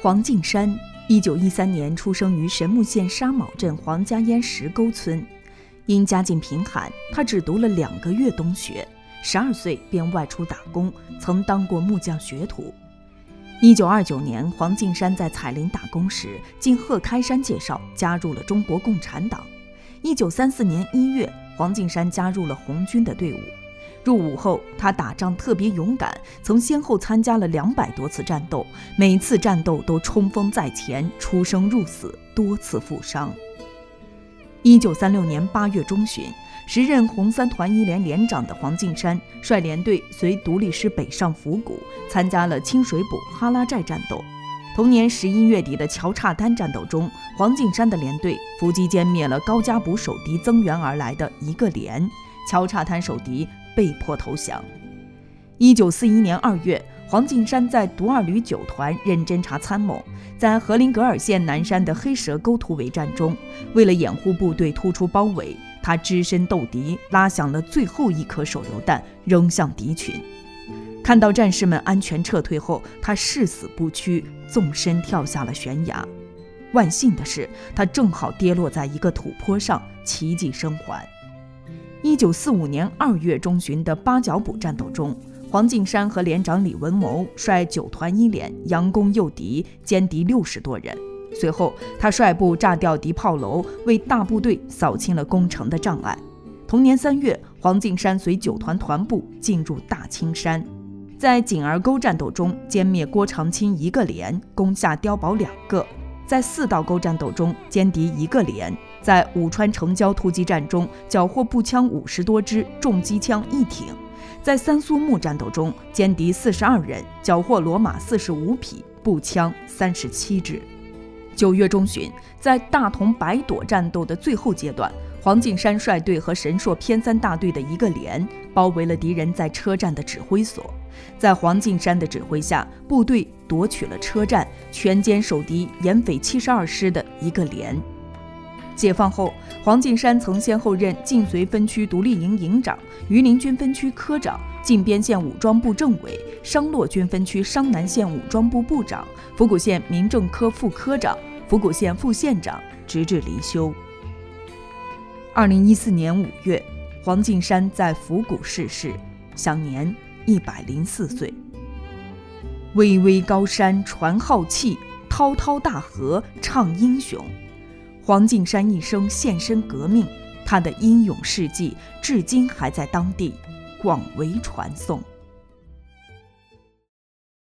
黄敬山，1913年出生于神木县沙卯镇黄家堰石沟村。因家境贫寒，他只读了2个月冬学，12岁便外出打工，曾当过木匠学徒。1929年，黄敬山在彩林打工时，经贺开山介绍，加入了中国共产党。1934年1月，黄敬山加入了红军的队伍。入伍后，他打仗特别勇敢，曾先后参加了200多次战斗，每次战斗都冲锋在前，出生入死，多次负伤。1936年8月中旬，时任红三团1连连长的黄敬山率连队随独立师北上府谷，参加了清水埔哈拉寨战斗。同年11月底的乔刹滩战斗中，黄敬山的连队伏击歼灭了高加卜守敌增援而来的一个连，乔刹滩守敌被迫投降。1941年2月，黄敬山在独2旅9团任侦察参谋，在荷林格尔县南山的黑蛇沟突围战中，为了掩护部队突出包围，他只身斗敌，拉响了最后一颗手榴弹，扔向敌群。看到战士们安全撤退后，他誓死不屈，纵身跳下了悬崖。万幸的是，他正好跌落在一个土坡上，奇迹生还。1945年2月中旬的八角堡战斗中，黄敬山和连长李文谋率9团1连佯攻诱敌，歼敌60多人。随后，他率部炸掉敌炮楼，为大部队扫清了攻城的障碍。同年3月，黄敬山随9团团部进入大青山，在锦儿沟战斗中歼灭郭长钦1个连，攻下碉堡2个；在4道沟战斗中歼敌1个连；在武川城郊突击战中缴获步枪50多支，重机枪1挺；在三苏木战斗中歼敌42人，缴获骡马45匹，步枪37支。9月中旬，在大同白垛战斗的最后阶段，黄敬山率队和神朔偏3大队的1个连包围了敌人在车站的指挥所。在黄敬山的指挥下，部队夺取了车站，全歼守敌沿匪72师的1个连。解放后，黄敬山曾先后任晋绥分区独立营营长、榆林军分区科长、靖边县武装部政委、商洛军分区商南县武装部部长、府谷县民政科副科长、府谷县副县长，直至离休。2014年5月，黄敬山在府谷逝世，享年104岁。巍巍高山传浩气，滔滔大河唱英雄。黄敬山一生献身革命，他的英勇事迹至今还在当地广为传颂。